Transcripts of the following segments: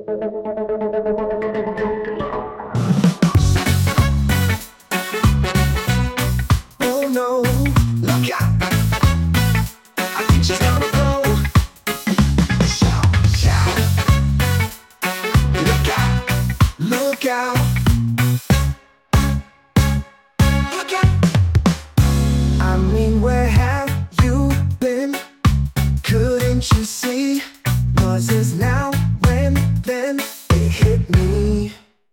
Oh no, look out! I think she's gonna blow. Shout, shout. Look out, look out. Look out. I mean, where have you been? Couldn't you see? Noises now, when, then it hit me.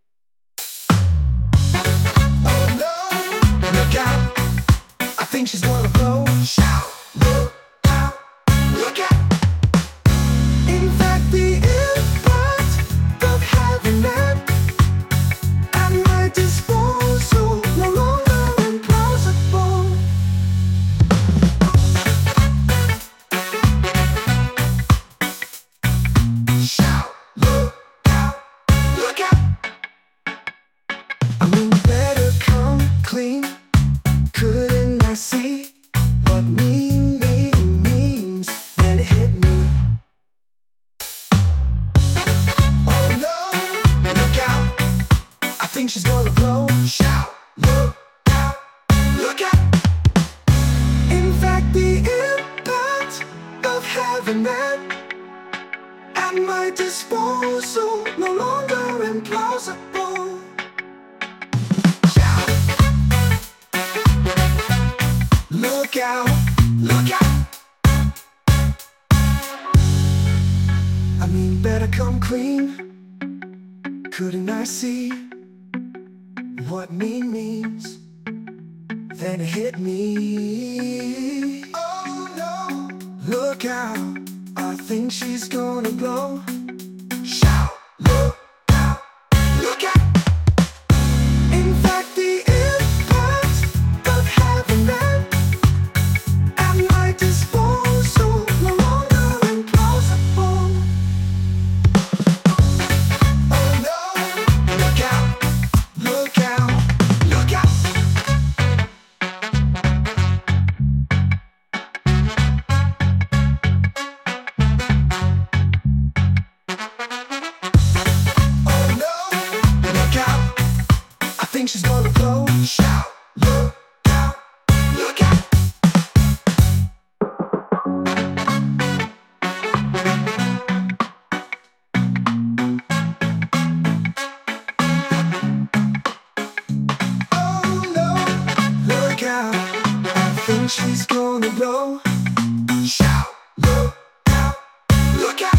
Oh no, look out! I think she's gonna blow. Shout, look out, look out. In fact, the impact of having that at my disposal no longer implausible. Shout, look out, look out. I mean, better come clean. Couldn't I see what means? Then it hit me. Oh no, look out! I think she's gonna blow. Shout, look out, look out. In fact, the impact of having that at my disposal no longer implausible. Shout, look out, look out. I mean, better come clean. Couldn't I see what means? Then it hit me. Oh no, look out! I think she's gonna blow. Shout, look out, look out. In fact, the impact of having that at my disposal no longer implausible. Oh no, look out, look out, look out. Oh no, look out! I think she's gonna blow. Shout, look out, look out. Oh no, look out! I think she's gonna blow. Shout, look out, look out.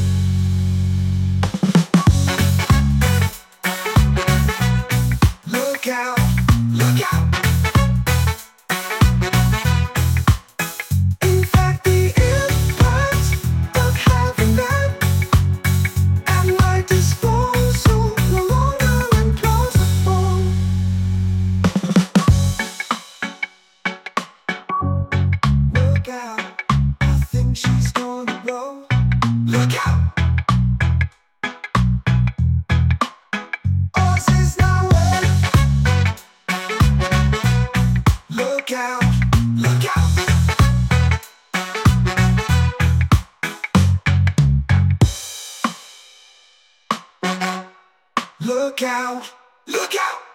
Look out, look out. In fact, the impact of having that at my disposal no longer implausible. Look out, I think she's gonna blow. Look out. Ours is now wet. Look out, look out. Look out, look out.